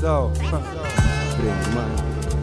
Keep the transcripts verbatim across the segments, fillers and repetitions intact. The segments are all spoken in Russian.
So, принимаю.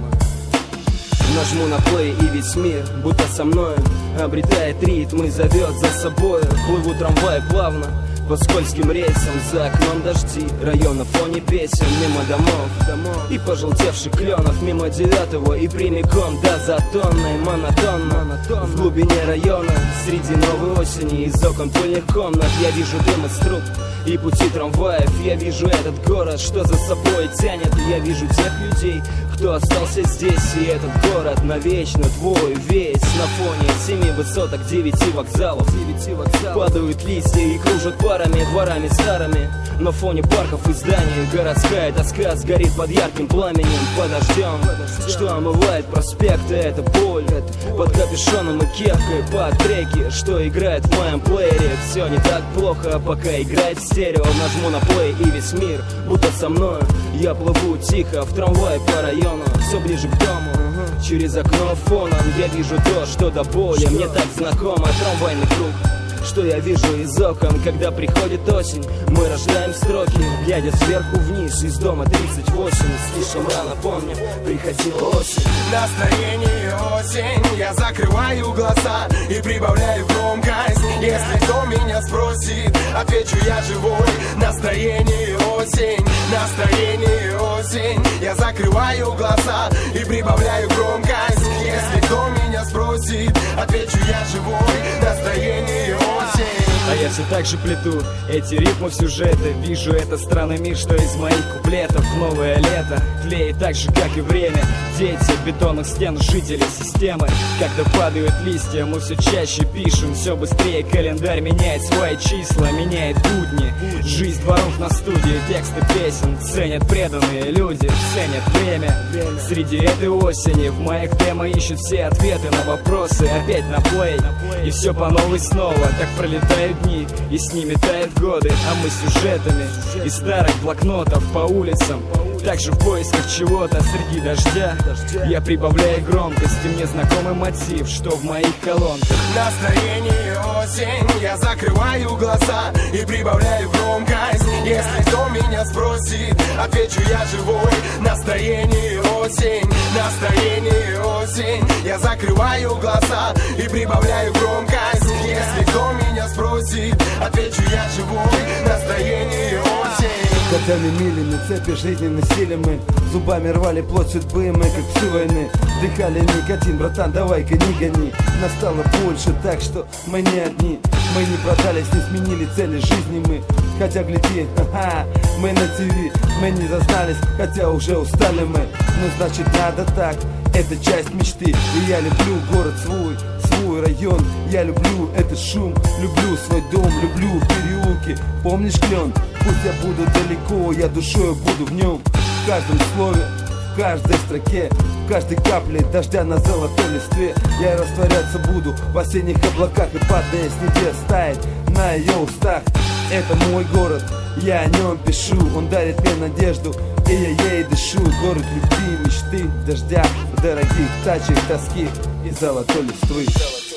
Нажму на плей, и весь мир, будто со мною, обретает ритм и зовет за собой. Плыву трамвай плавно по скользким рельсам, за окном дожди, район на фоне песен, мимо домов, домов и пожелтевших кленов, мимо девятого и прямиком до Затонной. Монотонно в глубине района, среди новой осени, из окон пыльных комнат я вижу дым из труб и пути трамваев. Я вижу этот город, что за собой тянет. Я вижу тех людей, кто остался здесь. И этот город навечно твой весь. На фоне семи высоток, девяти вокзалов, девяти вокзалов падают листья и кружат парами, дворами старыми. На фоне парков и зданий городская тоска сгорит под ярким пламенем, под дождем, что омывает проспекты. Это боль под капюшоном и кепкой, под треки, что играет в моем плеере. Все не так плохо, пока играет в стерео. Нажму на плей, и весь мир будто со мною. Я плыву тихо в трамвае по району, все ближе к дому. Через окно фоном я вижу то, что до боли мне так знакомо. Трамвайный круг, что я вижу из окон, когда приходит осень. Мы рождаем строки, глядя сверху вниз. Из дома тридцать восемь, слишком рано помню, приходила осень. Настроение осень, я закрываю глаза и прибавляю громкость. Если кто меня спросит, отвечу я живой. Настроение осень, настроение осень, я закрываю глаза и прибавляю громкость. Если кто меня спросит, отвечу я живой. Настроение осень. А я все так же плету эти ритмы в сюжеты. Вижу это странный мир, что из моих куплетов новое лето тлеет так же, как и время. Дети бетонных стен, жители системы. Когда падают листья, мы все чаще пишем. Все быстрее календарь меняет свои числа, меняет будни. Жизнь дворов на студии, тексты песен ценят преданные люди, ценят время. Среди этой осени в моих демо ищут все ответы на вопросы. Опять на плей, и все по новой снова. Так пролетают дни, и с ними тают годы. А мы с сюжетами из старых блокнотов по улицам, также в поисках чего-то среди дождя. Я прибавляю громкость, и мне знакомый мотив, что в моих колонках. Настроение осень, я закрываю глаза и прибавляю громкость. Если кто меня спросит, отвечу я живой. Настроение осень, настроение осень, я закрываю глаза и прибавляю громкость. Если кто меня спросит, отвечу я живой. Настроение осень. Годами милями, цепи жизненной силы мы зубами рвали плоть судьбы, мы как псы войны вдыхали никотин, братан, давай-ка не гони. Нас стало больше, так что мы не одни. Мы не продались, не сменили цели жизни мы. Хотя гляди, ха-ха, мы на ТВ. Мы не зазнались, хотя уже устали мы. Ну значит надо так, это часть мечты. И я люблю город свой, свой район. Я люблю этот шум, люблю свой дом, люблю переулки. Помнишь клен? Пусть я буду далеко, я душою буду в нем. В каждом слове, в каждой строке, в каждой капле дождя на золотой листве. Я растворяться буду в осенних облаках, и падая с небес тает на ее устах. Это мой город, я о нем пишу. Он дарит мне надежду, и я ей дышу. Город любви, мечты, дождя, дорогих тачек, тоски и золотой листвы.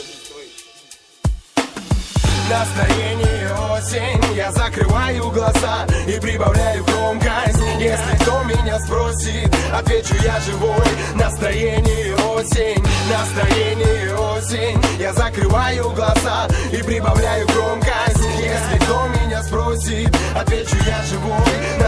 Настроение осень, я закрываю глаза и прибавляю громкость. Если кто меня спросит, отвечу я живой. Настроение осень, настроение осень, я закрываю глаза и прибавляю громкость. Если кто меня спросит, отвечу я живой.